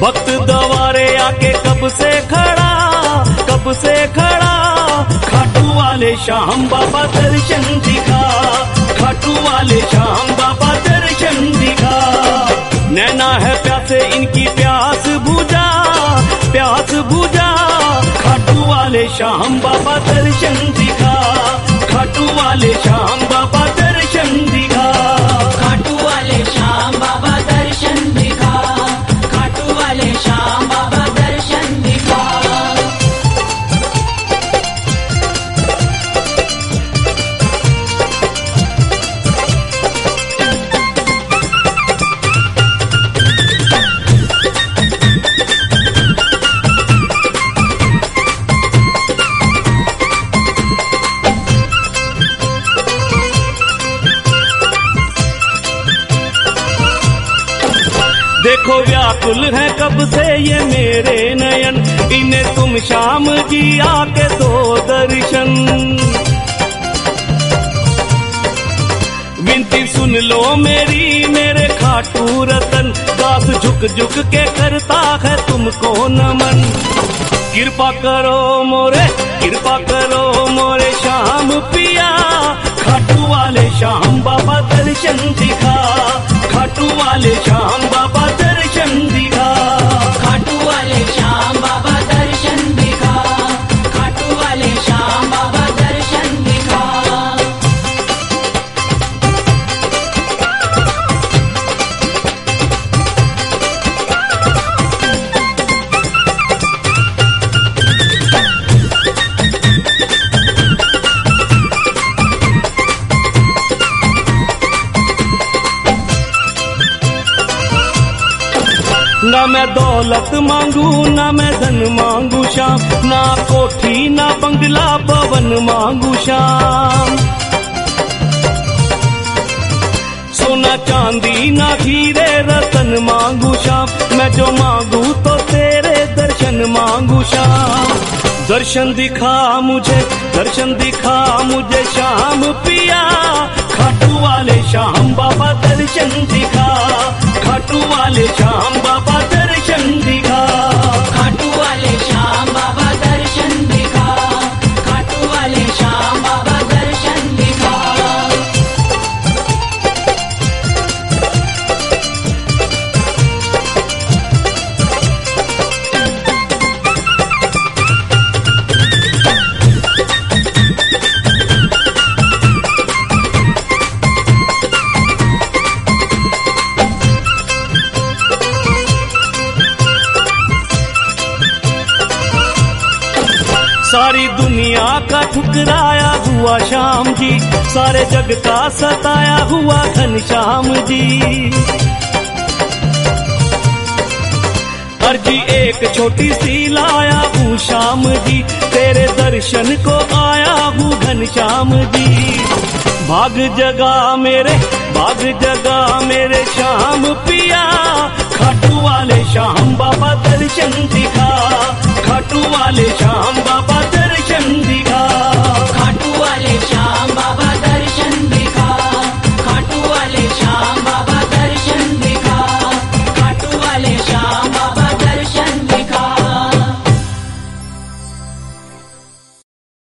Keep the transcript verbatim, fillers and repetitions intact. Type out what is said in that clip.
वक्त दवारे आके कब से खड़ा, कब से खड़ा, खाटू वाले श्याम बाबा दर्शन दिखा, खाटू वाले श्याम बाबा दर्शन दिखा। नैना है प्यासे इनकी प्यास बुझा, प्यास बुझा, खाटू वाले श्याम बाबा दर्शन दिखा, खाटू वाले श्याम बाबा दर्शन दिखा, खाटू वाले श्याम बाबा दर्शन दिखा, खाटू वाले श्याम बाबा दर्शन दिखा। देखो व्याकुल है कब से ये मेरे नयन, इन्हें तुम श्याम जी आके दो दर्शन। विनती सुन लो मेरी मेरे खाटू रतन, दास झुक झुक के करता है तुमको नमन। कृपा करो मोरे, कृपा करो मोरे श्याम पिया, खाटू वाले श्याम बाबा दर्शन दिखा, खाटू वाले श्याम बाबा दर्शन दिखा, खाटू वाले श्याम बाबा दर्शन दिखा, खाटू वाले श्याम बाबा दर्शन दिखा। ना मैं दौलत मांगू ना मैं धन मांगू श्याम, ना कोठी ना बंगला भवन मांगू श्याम। सोना चांदी ना हीरे रतन मांगू श्याम, मैं जो मांगू तो तेरे दर्शन मांगू श्याम। दर्शन दिखा मुझे, दर्शन दिखा मुझे श्याम पिया, खाटू वाले श्याम बाबा दर्शन दिखा, खाटू वाले श्याम बाबा दर्शन दिखा, खाटू वाले श्याम बाबा दर्शन दिखा, खाटू वाले श्याम बाबा दर्शन दिखा। सारी दुनिया का ठुकराया हुआ श्याम जी, सारे जग का सताया हुआ घनश्याम जी। अर्जी एक छोटी सी लाया हूँ श्याम जी, तेरे दर्शन को आया हूँ घनश्याम जी। भाग जगा मेरे, भाग जगा मेरे श्याम पिया, खाटू वाले श्याम बाबा दर्शन दिखा, खाटू वाले श्याम बाबा दर्शन